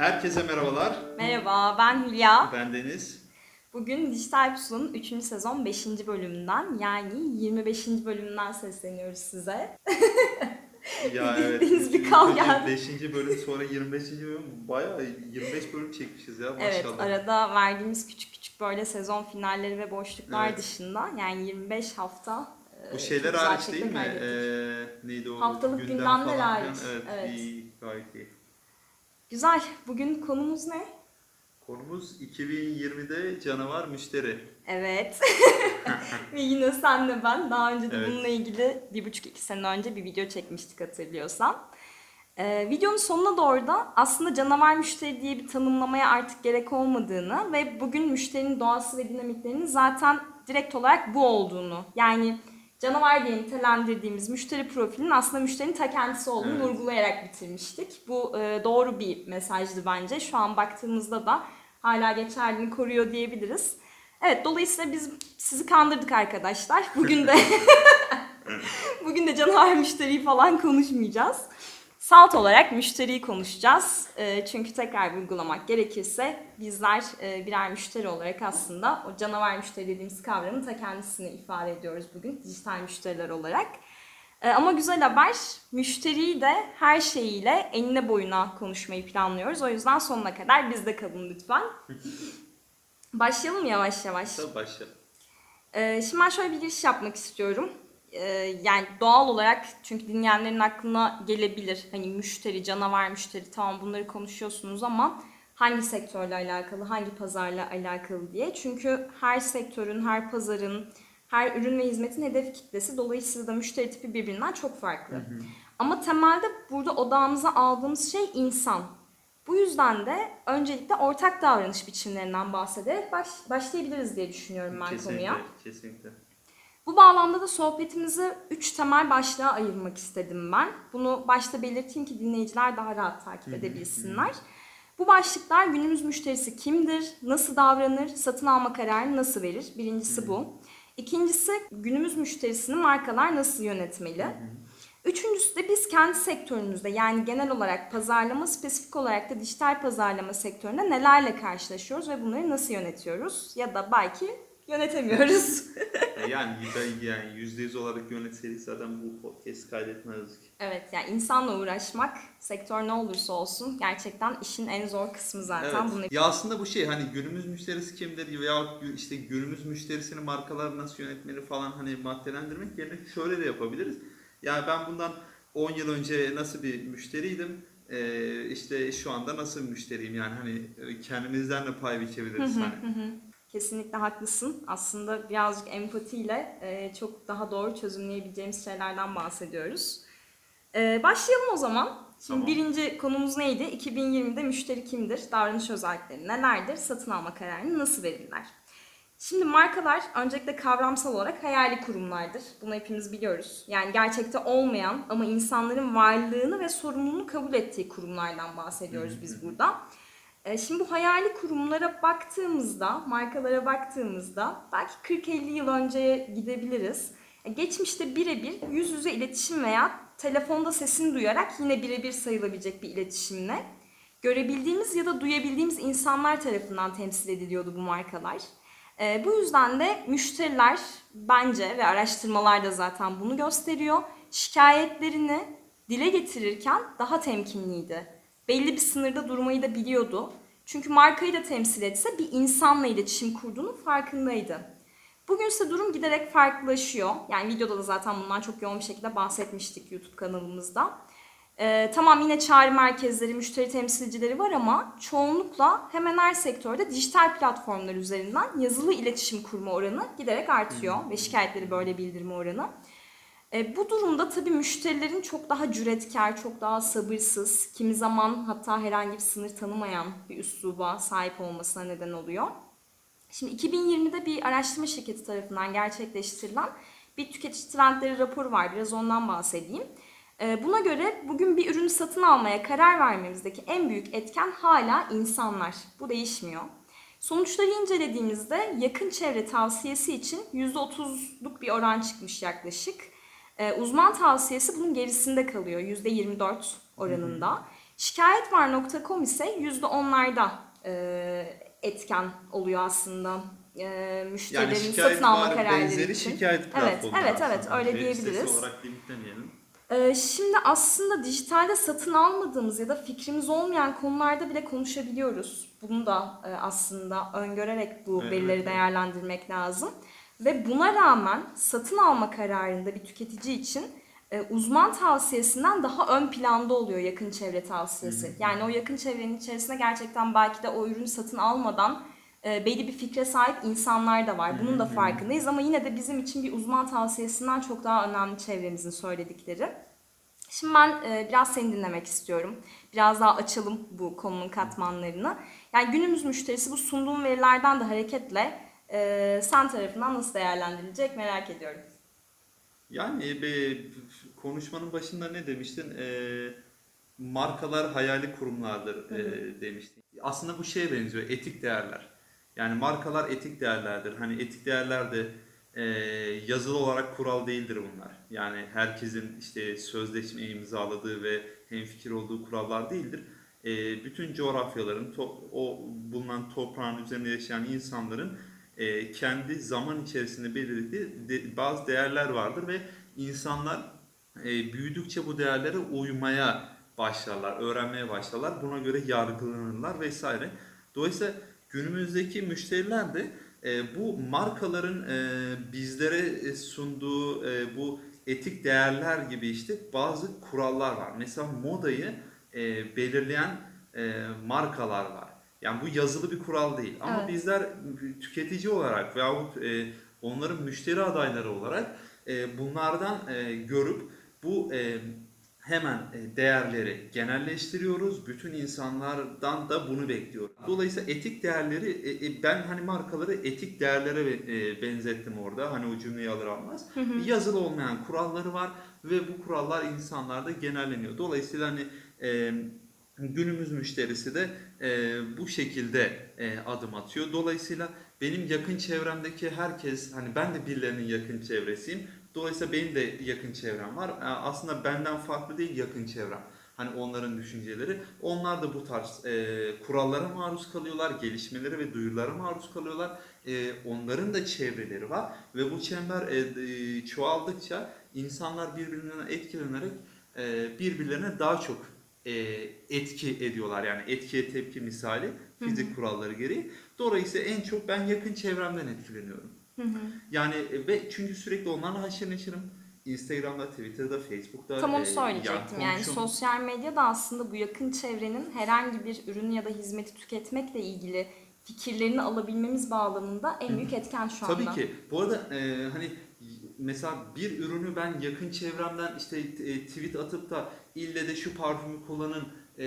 Herkese merhabalar. Merhaba, ben Hülya. Ben Deniz. Bugün Dijital Pusu'nun 3. sezon 5. bölümünden yani 25. bölümünden sesleniyoruz size. Ya evet, Deniz bir ilk kal önce geldi. 5. bölüm sonra 25. bölüm bayağı 25 bölüm çekmişiz ya Evet, maşallah. arada verdiğimiz küçük küçük böyle sezon finalleri ve boşluklar Evet. dışında yani 25 hafta Bu çok şeyler güzel hariç şekilde değil mi? kaydettik. Neydi o Haftalık gündem gündemler falan hariç. filan? Evet, Evet. iyi, gayet iyi. Güzel. Bugün konumuz ne? Konumuz 2020'de canavar müşteri. Evet. Ve yine senle ben daha önce de Evet. bununla ilgili 1,5-2 sene önce bir video çekmiştik hatırlıyorsan. Videonun sonuna doğru da aslında canavar müşteri diye bir tanımlamaya artık gerek olmadığını ve bugün müşterinin doğası ve dinamiklerinin zaten direkt olarak bu olduğunu, yani canavar diye nitelendirdiğimiz müşteri profilinin aslında müşterinin ta kendisi olduğunu Evet. vurgulayarak bitirmiştik. Bu doğru bir mesajdı bence. Şu an baktığımızda da hala geçerliliğini koruyor diyebiliriz. Evet, dolayısıyla biz sizi kandırdık arkadaşlar. Bugün de canavar müşteriyi falan konuşmayacağız. Salt olarak müşteriyi konuşacağız. Çünkü tekrar vurgulamak gerekirse bizler birer müşteri olarak aslında o canavar müşteri dediğimiz kavramın ta kendisini ifade ediyoruz bugün dijital müşteriler olarak. Ama güzel haber, müşteriyi de her şeyiyle enine boyuna konuşmayı planlıyoruz. O yüzden sonuna kadar bizde kalın lütfen. Başlayalım yavaş yavaş. Tabii başla. Şimdi ben şöyle bir giriş yapmak istiyorum. Yani doğal olarak, çünkü dinleyenlerin aklına gelebilir. Hani müşteri, canavar müşteri, tamam bunları konuşuyorsunuz ama hangi sektörle alakalı, hangi pazarla alakalı diye. Çünkü her sektörün, her pazarın, her ürün ve hizmetin hedef kitlesi, dolayısıyla da müşteri tipi birbirinden çok farklı. Ama temelde burada odağımıza aldığımız şey insan. Bu yüzden de öncelikle ortak davranış biçimlerinden bahsederek başlayabiliriz diye düşünüyorum ben konuya. Kesinlikle. Bu bağlamda da sohbetimizi 3 temel başlığa ayırmak istedim ben. Bunu başta belirteyim ki dinleyiciler daha rahat takip edebilsinler. Bu başlıklar: günümüz müşterisi kimdir, nasıl davranır, satın alma kararını nasıl verir? Birincisi bu. İkincisi, günümüz müşterisini markalar nasıl yönetmeli? Üçüncüsü de biz kendi sektörümüzde, yani genel olarak pazarlama, spesifik olarak da dijital pazarlama sektöründe nelerle karşılaşıyoruz ve bunları nasıl yönetiyoruz? Ya da belki yönetemiyoruz. Yani %100 olarak yönetseydik zaten bu podcast kaydetmezdik. Evet, yani insanla uğraşmak, sektör ne olursa olsun, gerçekten işin en zor kısmı zaten. Evet. Bunu... Ya aslında bu şey, hani günümüz müşterisi kimdir veya işte günümüz müşterisini markalar nasıl yönetmeli falan, hani maddelendirmek yerine şöyle de yapabiliriz. Yani ben bundan 10 yıl önce nasıl bir müşteriydim, işte şu anda nasıl bir müşteriyim, yani hani kendimizden de pay biçebiliriz hani. Kesinlikle haklısın. Aslında birazcık empatiyle çok daha doğru çözümleyebileceğimiz şeylerden bahsediyoruz. Başlayalım o zaman. Şimdi Tamam. birinci konumuz neydi? 2020'de müşteri kimdir? Davranış özellikleri nelerdir? Satın alma kararını nasıl verirler? Şimdi markalar öncelikle kavramsal olarak hayali kurumlardır. Bunu hepimiz biliyoruz. Yani gerçekte olmayan ama insanların varlığını ve sorumluluğunu kabul ettiği kurumlardan bahsediyoruz biz burada. Şimdi bu hayali kurumlara baktığımızda, markalara baktığımızda belki 40-50 yıl önceye gidebiliriz. Geçmişte birebir yüz yüze iletişim veya telefonda sesini duyarak yine birebir sayılabilecek bir iletişimle görebildiğimiz ya da duyabildiğimiz insanlar tarafından temsil ediliyordu bu markalar. Bu yüzden de müşteriler bence, ve araştırmalar da zaten bunu gösteriyor, şikayetlerini dile getirirken daha temkinliydi. Belli bir sınırda durmayı da biliyordu. Çünkü markayı da temsil etse bir insanla iletişim kurduğunun farkındaydı. Bugünse durum giderek farklılaşıyor. Yani videoda da zaten bundan çok yoğun bir şekilde bahsetmiştik YouTube kanalımızda. Tamam, yine çağrı merkezleri, müşteri temsilcileri var ama çoğunlukla hemen her sektörde dijital platformlar üzerinden yazılı iletişim kurma oranı giderek artıyor ve şikayetleri böyle bildirme oranı. Bu durumda tabii müşterilerin çok daha cüretkar, çok daha sabırsız, kimi zaman hatta herhangi bir sınır tanımayan bir üsluba sahip olmasına neden oluyor. Şimdi 2020'de bir araştırma şirketi tarafından gerçekleştirilen bir tüketici trendleri raporu var. Biraz ondan bahsedeyim. Buna göre bugün bir ürünü satın almaya karar vermemizdeki en büyük etken hala insanlar. Bu değişmiyor. Sonuçları incelediğimizde yakın çevre tavsiyesi için %30'luk bir oran çıkmış yaklaşık. Uzman tavsiyesi bunun gerisinde kalıyor, %24 oranında. Şikayetvar.com ise %10'larda etken oluyor aslında Yani müşterilerin şikayet satın alma var, kararları benzeri için. şikayet Evet, platformu evet, evet, aslında. öyle Web sitesi diyebiliriz. olarak limitlemeyelim. Şimdi aslında dijitalde satın almadığımız ya da fikrimiz olmayan konularda bile konuşabiliyoruz. Bunu da aslında öngörerek bu Evet, verileri evet. değerlendirmek lazım. Ve buna rağmen satın alma kararında bir tüketici için uzman tavsiyesinden daha ön planda oluyor yakın çevre tavsiyesi. Yani o yakın çevrenin içerisinde gerçekten belki de o ürünü satın almadan belli bir fikre sahip insanlar da var. Bunun da farkındayız ama yine de bizim için bir uzman tavsiyesinden çok daha önemli çevremizin söyledikleri. Şimdi ben biraz seni dinlemek istiyorum. Biraz daha açalım bu konunun katmanlarını. Yani günümüz müşterisi bu sunduğum verilerden de hareketle sen tarafından nasıl değerlendirilecek merak ediyorum. Yani konuşmanın başında ne demiştin? Markalar hayali kurumlardır demiştin. Aslında bu şeye benziyor, etik değerler. Yani markalar etik değerlerdir. Hani etik değerler de yazılı olarak kural değildir bunlar. Yani herkesin işte sözleşme imzaladığı ve hemfikir olduğu kurallar değildir. Bütün coğrafyaların, o bulunan toprağın üzerinde yaşayan insanların kendi zaman içerisinde belirlediği bazı değerler vardır ve insanlar büyüdükçe bu değerlere uymaya başlarlar, öğrenmeye başlarlar. Buna göre yargılanırlar vesaire. Dolayısıyla günümüzdeki müşteriler de bu markaların bizlere sunduğu bu etik değerler gibi işte bazı kurallar var. Mesela modayı belirleyen markalar var. Yani bu yazılı bir kural değil. Ama Evet. bizler tüketici olarak veyahut onların müşteri adayları olarak bunlardan görüp bu hemen değerleri genelleştiriyoruz. Bütün insanlardan da bunu bekliyoruz. Dolayısıyla etik değerleri ben hani markaları etik değerlere benzettim orada. Hani o cümleyi alır almaz. Yazılı olmayan kuralları var ve bu kurallar insanlarda genelleniyor. Dolayısıyla hani günümüz müşterisi de bu şekilde adım atıyor. Dolayısıyla benim yakın çevremdeki herkes, hani ben de birilerinin yakın çevresiyim. Dolayısıyla benim de yakın çevrem var. Aslında benden farklı değil yakın çevrem. Hani onların düşünceleri. Onlar da bu tarz kurallara maruz kalıyorlar, gelişmelere ve duyurulara maruz kalıyorlar. Onların da çevreleri var ve bu çember çoğaldıkça insanlar birbirinden etkilenerek birbirlerine daha çok etki ediyorlar. Yani etkiye tepki misali fizik kuralları gereği. Dolayısıyla en çok ben yakın çevremden etkileniyorum. Yani ve çünkü sürekli onlarla haşır neşirim. Instagram'da, Twitter'da, Facebook'ta Tam onu yani söyleyecektim. Yani sosyal medya da aslında bu yakın çevrenin herhangi bir ürün ya da hizmeti tüketmekle ilgili fikirlerini alabilmemiz bağlamında en büyük etken şu Tabii anda. ki. Bu arada hani mesela bir ürünü ben yakın çevremden işte tweet atıp da ille de şu parfümü kullanın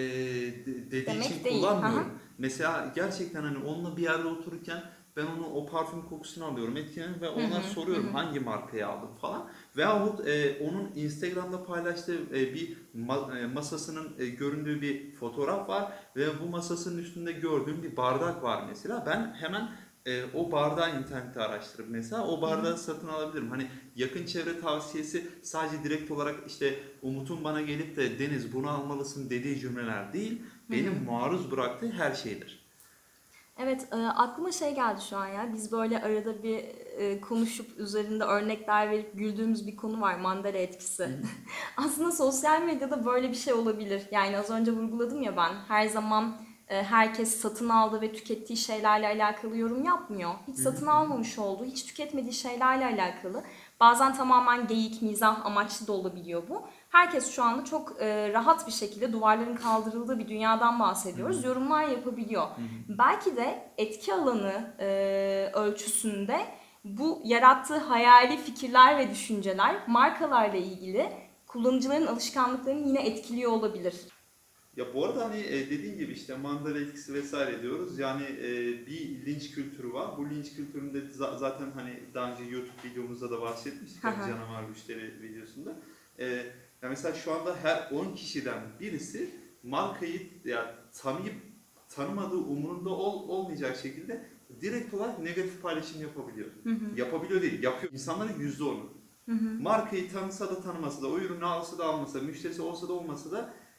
dediği için Demek değil. Hı hı. kullanmıyorum. Mesela gerçekten hani onunla bir yerde otururken ben onu o parfüm kokusunu alıyorum, etkileniyorum ve ona soruyorum hangi markayı aldım falan. Veyahut onun Instagram'da paylaştığı bir masasının göründüğü bir fotoğraf var ve bu masasının üstünde gördüğüm bir bardak var mesela. Ben hemen o bardağı internette araştırıp mesela o bardağı satın alabilirim. Hani yakın çevre tavsiyesi sadece direkt olarak işte Umut'un bana gelip de Deniz bunu almalısın dediği cümleler değil. Benim maruz bıraktığı her şeydir. Evet, aklıma şey geldi şu an ya. Biz böyle arada bir konuşup üzerinde örnekler verip güldüğümüz bir konu var, Mandela etkisi. Aslında sosyal medyada böyle bir şey olabilir. Yani az önce vurguladım ya ben. Her zaman herkes satın aldığı ve tükettiği şeylerle alakalı yorum yapmıyor. Hiç satın almamış olduğu, hiç tüketmediği şeylerle alakalı. Bazen tamamen geyik, mizah amaçlı da olabiliyor bu. Herkes şu anda çok rahat bir şekilde duvarların kaldırıldığı bir dünyadan bahsediyoruz. Yorumlar yapabiliyor. Belki de etki alanı ölçüsünde bu yarattığı hayali fikirler ve düşünceler markalarla ilgili kullanıcıların alışkanlıklarını yine etkiliyor olabilir. Ya bu arada hani dediğin gibi işte Mandela etkisi vesaire diyoruz. Yani bir linç kültürü var. Bu linç kültüründe zaten hani daha önce YouTube videomuzda da bahsetmiştik. Yani canavar müşteri videosunda. Ya mesela şu anda her 10 kişiden birisi markayı ya tanıyıp tanımadığı umurunda olmayacak şekilde direkt olarak negatif paylaşım yapabiliyor. Yapabiliyor değil, yapıyor. İnsanların %10'u. Markayı tanısa da tanımasa da, o ürünü alsa da almasa, müşterisi olsa da olmasa da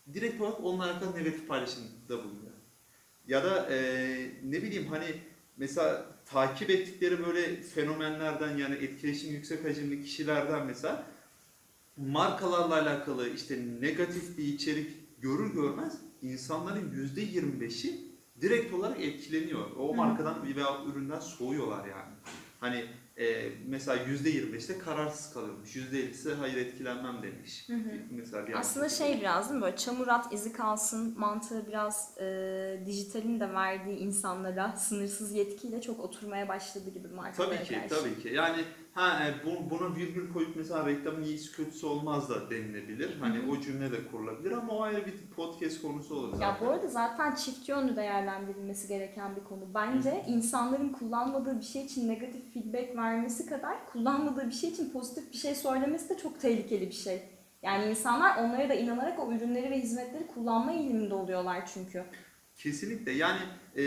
direkt olarak onunla alakalı negatif paylaşımda bulunuyor. Ya da ne bileyim hani mesela takip ettikleri böyle fenomenlerden yani etkileşim yüksek hacimli kişilerden mesela markalarla alakalı işte negatif bir içerik görür görmez insanların %25'i direkt olarak etkileniyor. O markadan veya üründen soğuyorlar yani. Hani mesela %25'te kararsız kalıyormuş. %50'si hayır etkilenmem demiş. Mesela bir Aslında şey biraz değil mi böyle çamur at izi kalsın mantığı biraz dijitalin de verdiği insanlara sınırsız yetkiyle çok oturmaya başladı gibi markalara tabii ki, karşı. tabii ki. Yani buna virgül koyup mesela reklamın iyisi kötüsü olmaz da denilebilir. Hani o cümle de kurulabilir ama o ayrı bir podcast konusu olur zaten. Ya bu arada zaten çift yönlü değerlendirilmesi gereken bir konu. Bence insanların kullanmadığı bir şey için negatif feedback vermesi kadar kullanmadığı bir şey için pozitif bir şey söylemesi de çok tehlikeli bir şey. Yani insanlar onlara da inanarak o ürünleri ve hizmetleri kullanma eğiliminde oluyorlar çünkü. Kesinlikle. Yani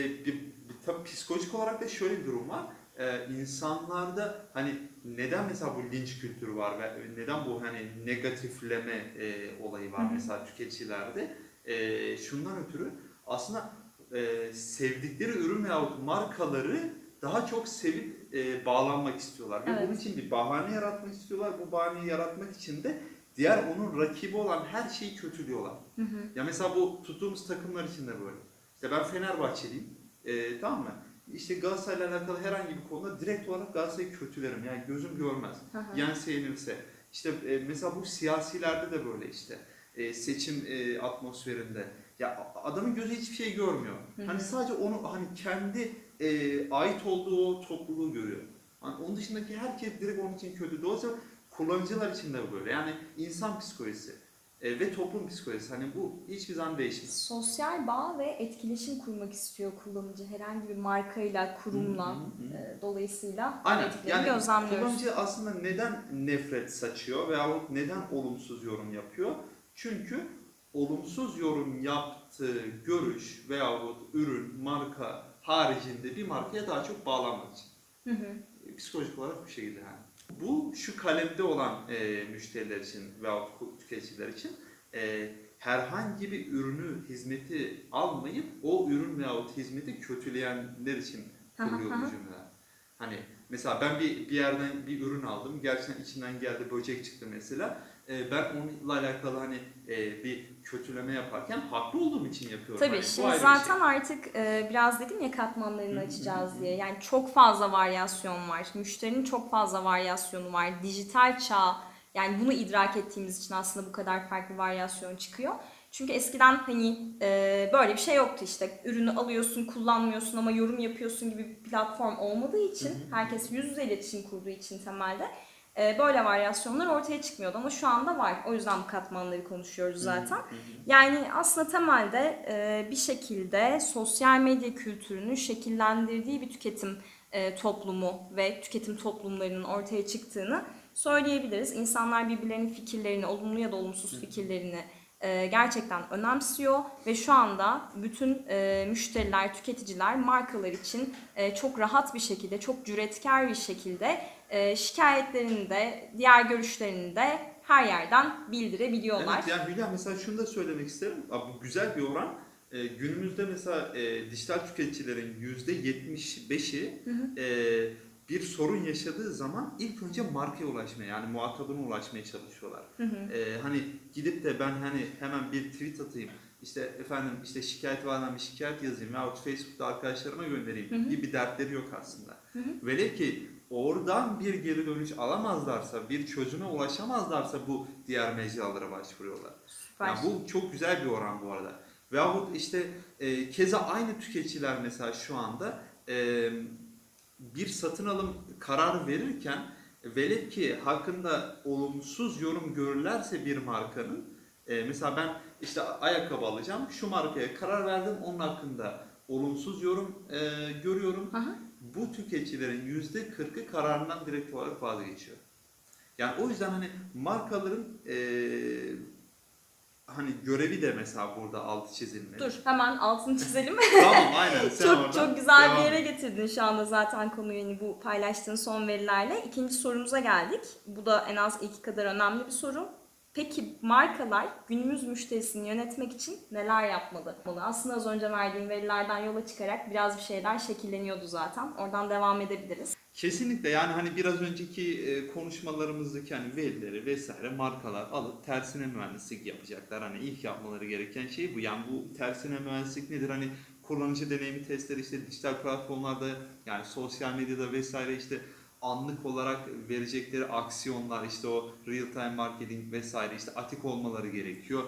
tabii psikolojik olarak da şöyle bir durum var. İnsanlarda hani neden mesela bu linç kültürü var ve neden bu hani negatifleme olayı var mesela tüketicilerde? Şundan ötürü aslında sevdikleri ürün veyahut markaları daha çok sevip bağlanmak istiyorlar. Ve Evet. bunun için bir bahane yaratmak istiyorlar. Bu bahaneyi yaratmak için de diğer onun rakibi olan her şeyi kötülüyorlar. Ya mesela bu tuttuğumuz takımlar için de böyle. İşte ben Fenerbahçeliyim. Tamam mı? İşte Galatasaray'la alakalı herhangi bir konuda direkt olarak Galatasaray'ı kötülerim. Yani gözüm görmez. Yense yenilse. İşte mesela bu siyasilerde de böyle işte. Seçim atmosferinde. Ya adamın gözü hiçbir şey görmüyor. Hani sadece onu hani kendi ait olduğu o topluluğu görüyor. Hani onun dışındaki herkes direkt onun için kötü. Dolayısıyla kullanıcılar için de böyle. Yani insan psikolojisi ve toplum psikolojisi. Hani bu hiçbir zaman değişmez. Sosyal bağ ve etkileşim kurmak istiyor kullanıcı herhangi bir markayla, kurumla. Dolayısıyla Aynen. etkilerini Yani gözlemliyoruz. kullanıcı aslında neden nefret saçıyor veyahut neden olumsuz yorum yapıyor? Çünkü olumsuz yorum yaptığı görüş veyahut ürün, marka haricinde bir markaya daha çok bağlanmak için. Psikolojik olarak bu şekilde yani. Bu şu kalemde olan müşteriler için veyahut tüketiciler için herhangi bir ürünü, hizmeti almayıp o ürün veyahut hizmeti kötüleyenler için kuruluyor bu cümleler. Hani mesela ben bir yerden bir ürün aldım. Gerçekten içinden geldi böcek çıktı mesela. Ben onunla alakalı hani bir kötüleme yaparken haklı olduğum için yapıyorum. Tabii hani şimdi zaten artık biraz dedim ya katmanlarını açacağız diye. Yani çok fazla varyasyon var. Müşterinin çok fazla varyasyonu var. Dijital çağ yani bunu idrak ettiğimiz için aslında bu kadar farklı varyasyon çıkıyor. Çünkü eskiden hani böyle bir şey yoktu işte. Ürünü alıyorsun, kullanmıyorsun ama yorum yapıyorsun gibi bir platform olmadığı için herkes yüz yüze iletişim kurduğu için temelde böyle varyasyonlar ortaya çıkmıyordu ama şu anda var. O yüzden bu katmanları konuşuyoruz zaten. Yani aslında temelde bir şekilde sosyal medya kültürünün şekillendirdiği bir tüketim toplumu ve tüketim toplumlarının ortaya çıktığını söyleyebiliriz. İnsanlar birbirlerinin fikirlerini, olumlu ya da olumsuz fikirlerini gerçekten önemsiyor ve şu anda bütün müşteriler, tüketiciler markalar için çok rahat bir şekilde, çok cüretkar bir şekilde şikayetlerini de, diğer görüşlerini de her yerden bildirebiliyorlar. Evet yani Hülya mesela şunu da söylemek isterim. Bu güzel bir oran. Günümüzde mesela dijital tüketicilerin %75'i bir sorun yaşadığı zaman ilk önce markaya ulaşmaya yani muhatabına ulaşmaya çalışıyorlar. Hani gidip de ben hani hemen bir tweet atayım işte efendim işte şikayet var bir şikayet yazayım veyahut Facebook'ta arkadaşlarıma göndereyim gibi bir dertleri yok aslında. Velev ki oradan bir geri dönüş alamazlarsa, bir çözüme ulaşamazlarsa bu diğer mecralara başvuruyorlar. Süper. Yani bu çok güzel bir oran bu arada. Veyahut işte keza aynı tüketiciler mesela şu anda bir satın alım kararı verirken velev ki hakkında olumsuz yorum görürlerse bir markanın mesela ben işte ayakkabı alacağım şu markaya karar verdim onun hakkında olumsuz yorum görüyorum. Bu tüketicilerin %40'ı kararından direkt olarak vazgeçiyor. Yani o yüzden hani markaların hani görevi de mesela burada altı çizilmeli. Dur hemen altını çizelim. Tamam aynen. Sen çok güzel bir yere getirdin şu anda zaten konuyu yani bu paylaştığın son verilerle. İkinci sorumuza geldik. Bu da en az ilki kadar önemli bir soru. Peki markalar günümüz müşterisini yönetmek için neler yapmalı? Aslında az önce verdiğim verilerden yola çıkarak biraz bir şeyler şekilleniyordu zaten. Oradan devam edebiliriz. Kesinlikle, yani hani biraz önceki konuşmalarımızdaki hani verileri vesaire markalar alıp tersine mühendislik yapacaklar. Hani ilk yapmaları gereken şey bu. Yani bu tersine mühendislik nedir? Hani kullanıcı deneyimi testleri işte dijital platformlarda, yani sosyal medyada vesaire, işte anlık olarak verecekleri aksiyonlar, işte o real time marketing vesaire, işte atik olmaları gerekiyor.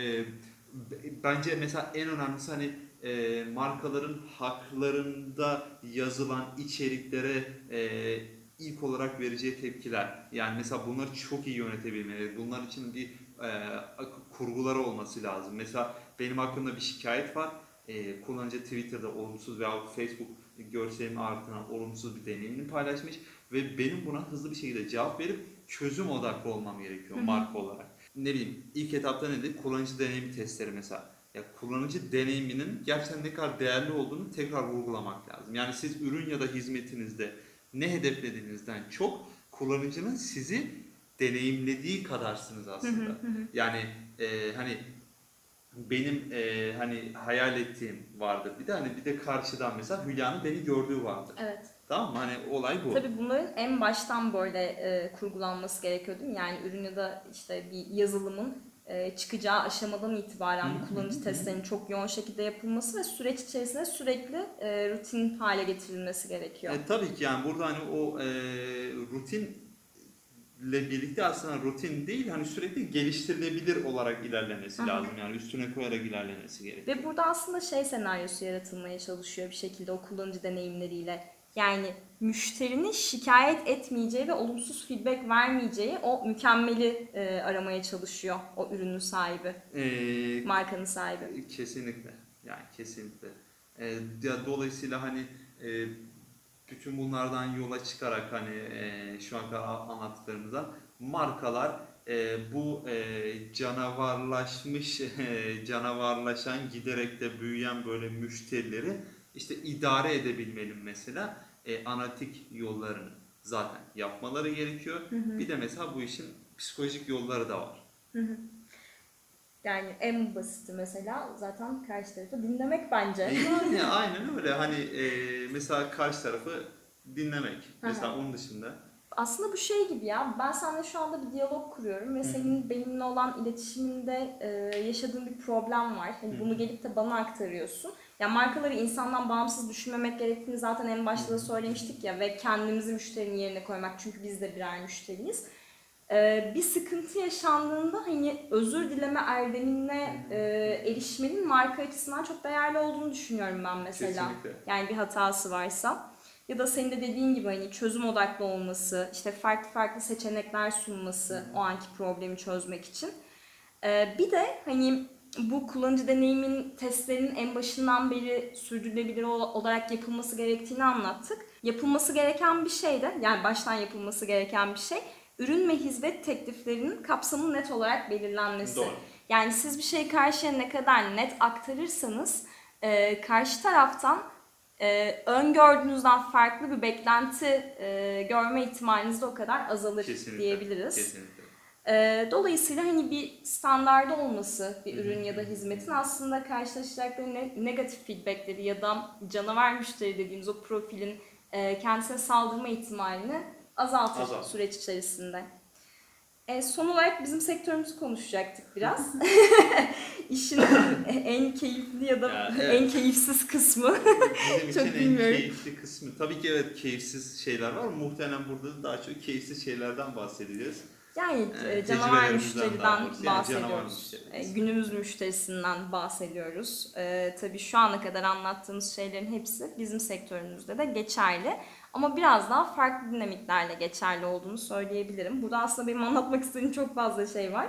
Bence mesela en önemlisi hani markaların haklarında yazılan içeriklere ilk olarak vereceği tepkiler. Yani mesela bunları çok iyi yönetebilmeleri. Bunlar için bir kurguları olması lazım. Mesela benim hakkımda bir şikayet var. Kullanıcı Twitter'da olumsuz veya Facebook görselimi ardından olumsuz bir deneyimini paylaşmış ve benim buna hızlı bir şekilde cevap verip çözüm odaklı olmam gerekiyor marka olarak. Ne bileyim, ilk etapta nedir? Kullanıcı deneyimi testleri mesela. Ya kullanıcı deneyiminin gerçekten ne kadar değerli olduğunu tekrar vurgulamak lazım. Yani siz ürün ya da hizmetinizde ne hedeflediğinizden çok kullanıcının sizi deneyimlediği kadarsınız aslında. Yani hani benim hani hayal ettiğim vardır. Bir de karşıdan mesela Hülya'nın beni gördüğü vardır. Evet. Tamam mı? Hani olay bu. Tabii bunların en baştan böyle kurgulanması gerekiyor değil mi? Yani ürün ya da işte bir yazılımın çıkacağı aşamadan itibaren bu kullanıcı testlerinin çok yoğun şekilde yapılması ve süreç içerisinde sürekli rutin hale getirilmesi gerekiyor. Tabii ki, yani burada hani o rutinle birlikte aslında rutin değil, hani sürekli geliştirilebilir olarak ilerlemesi lazım. Yani üstüne koyarak ilerlemesi gerekiyor. Ve burada aslında şey senaryosu yaratılmaya çalışıyor bir şekilde o kullanıcı deneyimleriyle. Yani müşterinin şikayet etmeyeceği ve olumsuz feedback vermeyeceği o mükemmeli aramaya çalışıyor o ürünün sahibi, markanın sahibi. Kesinlikle. Yani kesinlikle. Dolayısıyla hani bütün bunlardan yola çıkarak hani şu an kadar anlattıklarımızdan markalar bu canavarlaşan, giderek de büyüyen böyle müşterileri işte idare edebilmeli mesela. Analitik yollarını zaten yapmaları gerekiyor. Bir de mesela bu işin psikolojik yolları da var. Yani en basiti mesela zaten karşı tarafı dinlemek bence. Yani aynen öyle. Hani mesela karşı tarafı dinlemek. Mesela onun dışında. Aslında bu şey gibi ya, ben seninle şu anda bir diyalog kuruyorum ve senin benimle olan iletişiminde yaşadığın bir problem var. Hani bunu gelip de bana aktarıyorsun. Ya markaları insandan bağımsız düşünmemek gerektiğini zaten en başta da söylemiştik ya ve kendimizi müşterinin yerine koymak, çünkü biz de birer müşteriyiz. Bir sıkıntı yaşandığında hani özür dileme erdemine erişmenin marka açısından çok değerli olduğunu düşünüyorum ben mesela. Kesinlikle. Yani bir hatası varsa. Ya da senin de dediğin gibi hani çözüm odaklı olması, işte farklı farklı seçenekler sunması o anki problemi çözmek için. Bir de hani bu kullanıcı deneyimin testlerinin en başından beri sürdürülebilir olarak yapılması gerektiğini anlattık. Yapılması gereken bir şey de, yani baştan yapılması gereken bir şey, ürün ve hizmet tekliflerinin kapsamının net olarak belirlenmesi. Doğru. Yani siz bir şeyi karşıya ne kadar net aktarırsanız karşı taraftan öngördüğünüzden farklı bir beklenti görme ihtimaliniz de o kadar azalır Kesinlikle. diyebiliriz. Kesinlikle. Dolayısıyla hani bir standardı olması bir ürün ya da hizmetin aslında karşılaşacakları negatif feedbackleri ya da canavar müşteri dediğimiz o profilin kendisine saldırma ihtimalini azaltır süreç içerisinde. Son olarak bizim sektörümüzü konuşacaktık biraz. İşin en keyifli ya da evet. en keyifsiz kısmı. Bizim Çok için bilmiyorum. en keyifli kısmı. Tabii ki evet, keyifsiz şeyler var. Muhtemelen burada daha çok keyifsiz şeylerden bahsedeceğiz. Yani canavar Tecrübelerimizden müşteriden daha doğrusu. Yani canavar bahsediyoruz. müşterimiz. Günümüz müşterisinden bahsediyoruz. Tabii şu ana kadar anlattığımız şeylerin hepsi bizim sektörümüzde de geçerli. Ama biraz daha farklı dinamiklerle geçerli olduğunu söyleyebilirim. Burada aslında benim anlatmak istediğim çok fazla şey var.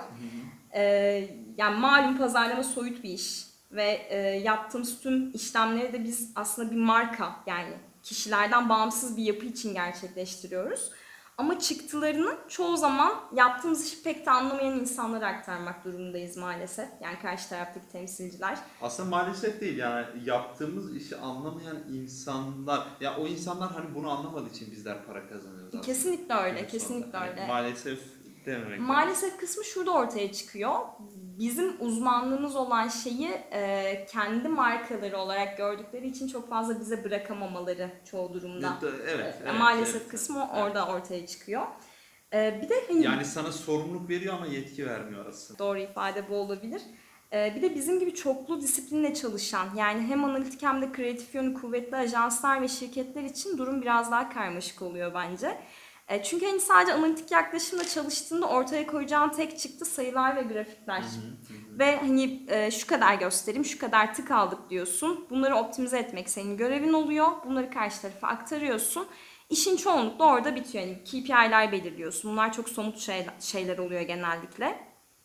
Yani malum pazarlama soyut bir iş. Ve yaptığımız tüm işlemleri de biz aslında bir marka, yani kişilerden bağımsız bir yapı için gerçekleştiriyoruz. Ama çıktılarını çoğu zaman yaptığımız işi pek de anlamayan insanlara aktarmak durumundayız maalesef. Yani karşı taraftaki temsilciler. Aslında maalesef değil, yani yaptığımız işi anlamayan insanlar, ya o insanlar hani bunu anlamadığı için bizler para kazanıyoruz aslında. Kesinlikle öyle, Günün kesinlikle sonunda. öyle. Maalesef dememek Maalesef kısmı şurada ortaya çıkıyor. Bizim uzmanlığımız olan şeyi kendi markaları olarak gördükleri için çok fazla bize bırakamamaları çoğu durumda. Maalesef evet, kısmı evet. orada ortaya çıkıyor. Bir de hani Yani sana sorumluluk veriyor ama yetki vermiyor aslında. doğru ifade bu olabilir. Bir de bizim gibi çoklu disiplinle çalışan, yani hem analitik hem de kreatif yönü kuvvetli ajanslar ve şirketler için durum biraz daha karmaşık oluyor bence. Çünkü hani sadece analitik yaklaşımla çalıştığında ortaya koyacağın tek çıktı sayılar ve grafikler. Ve hani şu kadar göstereyim, şu kadar tık aldık diyorsun. Bunları optimize etmek senin görevin oluyor. Bunları karşı tarafa aktarıyorsun. İşin çoğunlukla orada bitiyor. Yani KPI'ler belirliyorsun. Bunlar çok somut şeyler oluyor genellikle.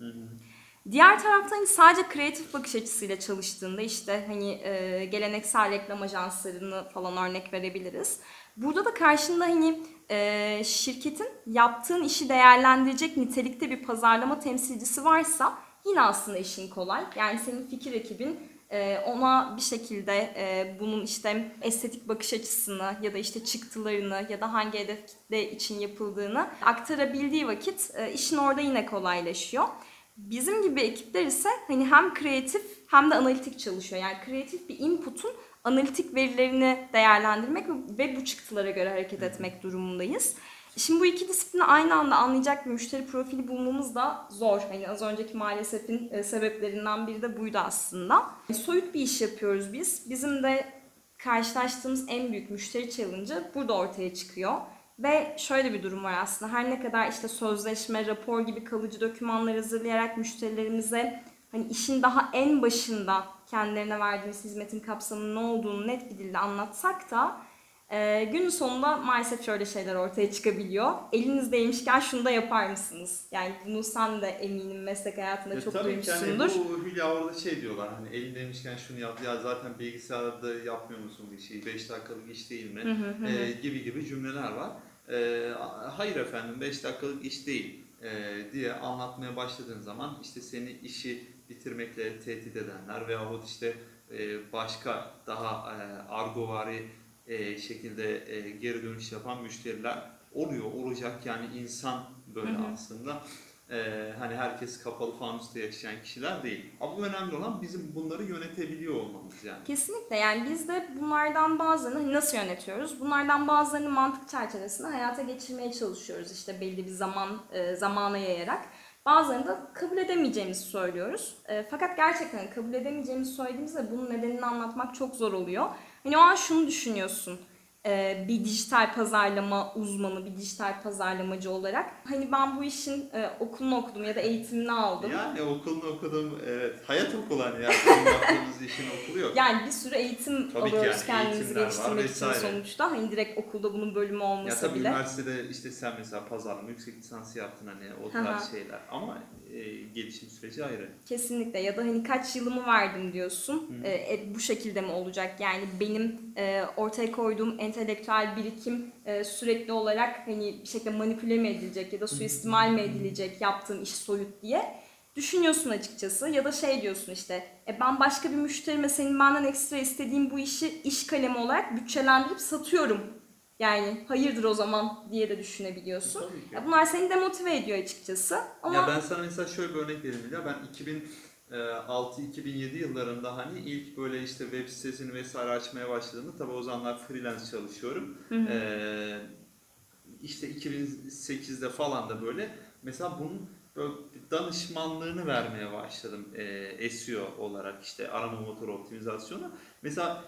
Diğer taraftan hani sadece kreatif bakış açısıyla çalıştığında işte hani geleneksel reklam ajanslarını falan örnek verebiliriz. Burada da karşında hani şirketin yaptığın işi değerlendirecek nitelikte bir pazarlama temsilcisi varsa yine aslında işin kolay. Yani senin fikir ekibin ona bir şekilde bunun işte estetik bakış açısını ya da işte çıktılarını ya da hangi hedef kitle için yapıldığını aktarabildiği vakit işin orada yine kolaylaşıyor. Bizim gibi ekipler ise hani hem kreatif hem de analitik çalışıyor. Yani kreatif bir input'un analitik verilerini değerlendirmek ve bu çıktılara göre hareket etmek durumundayız. Şimdi bu iki disiplini aynı anda anlayacak bir müşteri profili bulmamız da zor. Hani az önceki maalesefin sebeplerinden biri de buydu aslında. Soyut bir iş yapıyoruz biz. Bizim de karşılaştığımız en büyük müşteri challenge'ı burada ortaya çıkıyor. Ve şöyle bir durum var aslında. Her ne kadar işte sözleşme, rapor gibi kalıcı dokümanlar hazırlayarak müşterilerimize hani işin daha en başında kendilerine verdiğimiz hizmetin kapsamının ne olduğunu net bir dilde anlatsak da günün sonunda maalesef şöyle şeyler ortaya çıkabiliyor. Elinizdeymişken şunu da yapar mısınız? Yani bunu sen de eminim meslek hayatında çok Tabii ki duymuşsundur. hani bu Hülya orada şey diyorlar hani elindeymişken şunu yap ya zaten bilgisayarda yapmıyor musun bu işi 5 dakikalık iş değil mi gibi cümleler var. Hayır efendim 5 dakikalık iş değil diye anlatmaya başladığın zaman işte seni işi bitirmekle tehdit edenler veyahut işte başka daha argovari şekilde geri dönüş yapan müşteriler olacak yani insan böyle aslında. Hani herkes kapalı fanusta yaşayan kişiler değil. Ama önemli olan bizim bunları yönetebiliyor olmamız yani. Kesinlikle, yani biz de bunlardan bazılarını nasıl yönetiyoruz? Bunlardan bazılarını mantık çerçevesinde hayata geçirmeye çalışıyoruz işte belli bir zamana yayarak. Bazılarını da kabul edemeyeceğimizi söylüyoruz. Fakat gerçekten kabul edemeyeceğimizi söylediğimizde bunun nedenini anlatmak çok zor oluyor. Hani o an şunu düşünüyorsun. Bir dijital pazarlama uzmanı, bir dijital pazarlamacı olarak. Hani ben bu işin okulunu okudum ya da eğitimini aldım. Yani okulunu okudum, evet. Hayat okulu hani ya. Bizim yaptığımız işin okulu yok. Yani bir sürü eğitim Tabii ki alıyoruz yani, kendimizi eğitimler var geliştirmek için vesaire. sonuçta. Hani direkt okulda bunun bölümü Ya olmasa tabii bile. üniversitede işte sen mesela pazarlama yüksek lisansı yaptın hani o tarz şeyler ama gelişim süreci ayrı. Kesinlikle, ya da hani kaç yılımı verdim diyorsun. Bu şekilde mi olacak? Yani benim ortaya koyduğum entelektüel birikim sürekli olarak hani bir şekilde manipüle mi edilecek ya da suistimal mi edilecek yaptığım iş soyut diye düşünüyorsun açıkçası. Ya da şey diyorsun işte ben başka bir müşterime senin benden ekstra istediğin bu işi iş kalemi olarak bütçelendirip satıyorum. Yani hayırdır o zaman diye de düşünebiliyorsun. Tabii ki. Bunlar seni demotive ediyor açıkçası. Ama Ya ben sana mesela şöyle bir örnek vereyim ya ben 2006-2007 yıllarında hani ilk böyle işte web sitesini vesaire açmaya başladığımda tabii o zamanlar freelance çalışıyorum. İşte 2008'de falan da böyle mesela bunun böyle danışmanlığını vermeye başladım SEO olarak işte arama motoru optimizasyonu. Mesela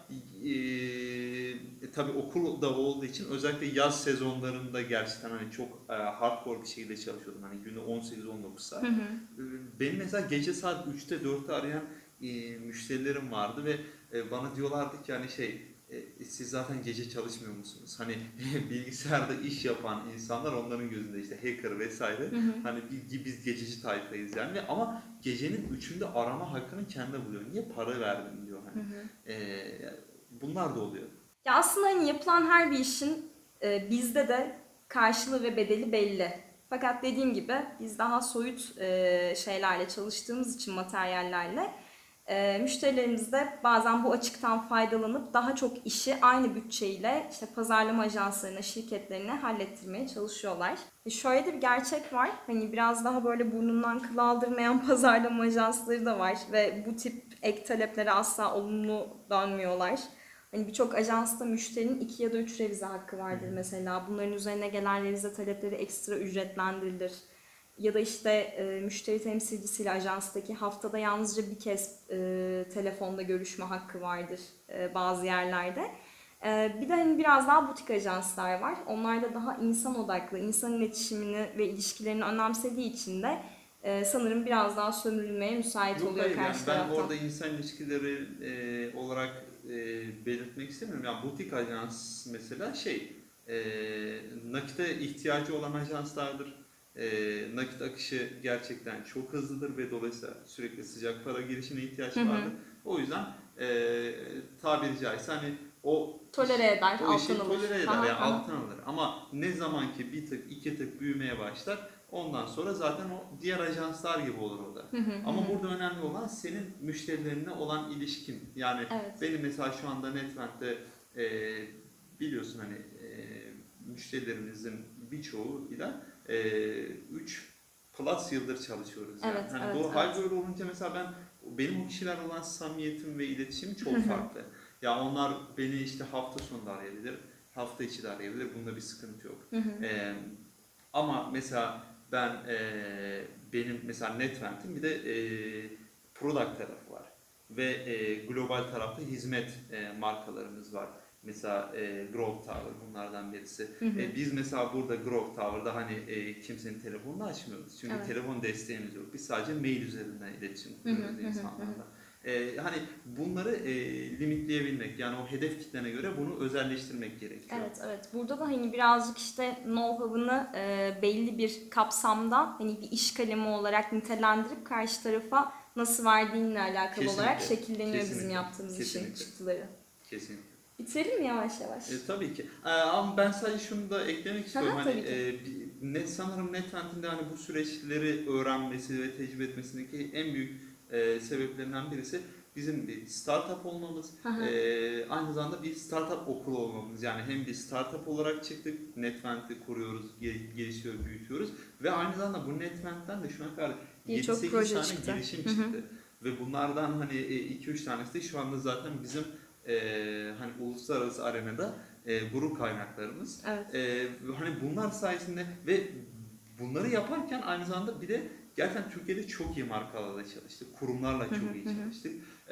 tabii okulda olduğu için özellikle yaz sezonlarında gerçekten hani çok hardcore bir şekilde çalışıyordum. Hani günde 18-19 saat. Benim mesela gece saat 3'te 4'te arayan müşterilerim vardı ve bana diyorlardı ki hani siz zaten gece çalışmıyor musunuz? Hani bilgisayarda iş yapan insanlar onların gözünde işte hacker vesaire. Hani biz gececi tayfayız yani. Ama gecenin 3'ünde arama hakkını kendi buluyor. Niye para verdim diyor hani. Bunlar da oluyor. ya aslında hani yapılan her bir işin bizde de karşılığı ve bedeli belli. Fakat dediğim gibi biz daha soyut şeylerle çalıştığımız için materyallerle Müşterilerimiz de bazen bu açıktan faydalanıp daha çok işi aynı bütçeyle işte pazarlama ajanslarına, şirketlerine hallettirmeye çalışıyorlar. Şöyle de bir gerçek var. Hani biraz daha böyle burnundan kıl aldırmayan pazarlama ajansları da var ve bu tip ek taleplere asla olumlu dönmüyorlar. Hani birçok ajansta müşterinin 2 ya da 3 revize hakkı vardır mesela. Bunların üzerine gelen revize talepleri ekstra ücretlendirilir. Ya da işte müşteri temsilcisiyle ajanstaki haftada yalnızca bir kez telefonda görüşme hakkı vardır bazı yerlerde. Bir de hani biraz daha butik ajanslar var. Onlar da daha insan odaklı, insan iletişimini ve ilişkilerini önemsediği için de sanırım biraz daha sömürülmeye müsait Yok oluyor hayır, yani karşı ben taraftan. orada insan ilişkileri olarak belirtmek istemiyorum. Yani butik ajans mesela nakite ihtiyacı olan ajanslardır. Nakit akışı gerçekten çok hızlıdır ve dolayısıyla sürekli sıcak para girişine ihtiyaç Hı hı. vardır. O yüzden tabiri caizse hani Tolere eder, o işi alttan alır. tolere eder, Aha, yani aha. alttan alır. Ama ne zaman ki bir tık iki tık büyümeye başlar, ondan sonra zaten o diğer ajanslar gibi olur o da. Hı hı, hı Ama hı. burada önemli olan senin müşterilerine olan ilişkin. Yani Evet. benim mesela şu anda Netvent'te biliyorsun hani müşterilerimizin birçoğuyla 3 plus yıldır çalışıyoruz. Yani. Evet, Hani evet, hal evet. böyle olunca mesela benim o kişiler olan samimiyetim ve iletişimim Hı çok hı. farklı. Ya onlar beni işte hafta sonu da arayabilir, hafta içi de arayabilir. Bunda bir sıkıntı yok. Hı hı. Ama mesela benim mesela Netvent'in bir de product tarafı var ve global tarafta hizmet markalarımız var. Mesela Growth Tower bunlardan birisi. Hı hı. Biz mesela burada Growth Tower'da hani kimsenin telefonunu açmıyoruz. Çünkü Evet. telefon desteğimiz yok. Biz sadece mail üzerinden iletişim Hı hı, kuruyoruz hı hı, hı hı. insanlarla. Hani bunları limitleyebilmek, yani o hedef kitlene göre bunu özelleştirmek gerekiyor. Evet, evet. Burada da hani birazcık işte know-how'ını belli bir kapsamda hani bir iş kalemi olarak nitelendirip karşı tarafa nasıl verdiğinle alakalı olarak Kesinlikle, şekilleniyor bizim kesinlikle, yaptığımız işin kesinlikle, çıktıları. kesinlikle. Bitirelim mi yavaş yavaş? Tabii ki. Ama ben sadece şunu da eklemek istiyorum. Aha, Hani tabii ki. sanırım Netvent'in de hani bu süreçleri öğrenmesi ve tecrübe etmesindeki en büyük sebeplerinden birisi bizim bir startup olmamız. Aha. Aynı zamanda bir startup okulu olmamız. Yani hem bir startup olarak çıktık, Netvent'i kuruyoruz, gelişiyor, büyütüyoruz ve aynı zamanda bu Netvent'ten de şu ana kadar Birçok 7-8 proje tane çıktı. girişim Hı hı. çıktı. Ve bunlardan hani 2-3 tanesi de şu anda zaten bizim hani uluslararası arenada gurur kaynaklarımız. Evet. Hani bunlar sayesinde ve bunları yaparken aynı zamanda bir de gerçekten Türkiye'de çok iyi markalarla çalıştık, kurumlarla Hı hı, çok iyi hı hı. çalıştık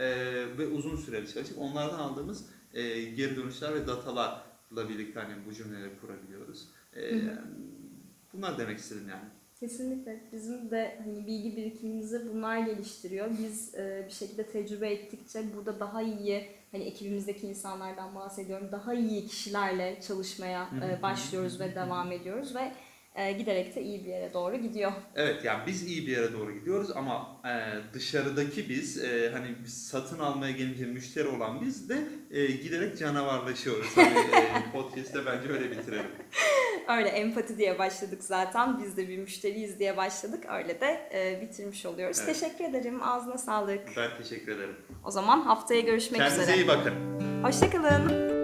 ve uzun süreli çalıştık. Onlardan aldığımız geri dönüşler ve datalarla birlikte hani bu cümleleri kurabiliyoruz. Hı hı. Bunlar demek istedim yani. Kesinlikle. Bizim de hani bilgi birikimimizi bunlar geliştiriyor. Biz bir şekilde tecrübe ettikçe burada daha iyi, hani ekibimizdeki insanlardan bahsediyorum, daha iyi kişilerle çalışmaya başlıyoruz ve devam ediyoruz ve giderek de iyi bir yere doğru gidiyor. Evet, yani biz iyi bir yere doğru gidiyoruz ama dışarıdaki biz hani biz satın almaya gelince müşteri olan biz de giderek canavarlaşıyoruz. Hani podcast'te bence öyle bitirelim. Öyle empati diye başladık zaten. Biz de bir müşteriyiz diye başladık. Öyle de bitirmiş oluyoruz. Evet. Teşekkür ederim. Ağzına sağlık. Ben teşekkür ederim. O zaman haftaya görüşmek Kendinize üzere. iyi bakın. Hoşça kalın.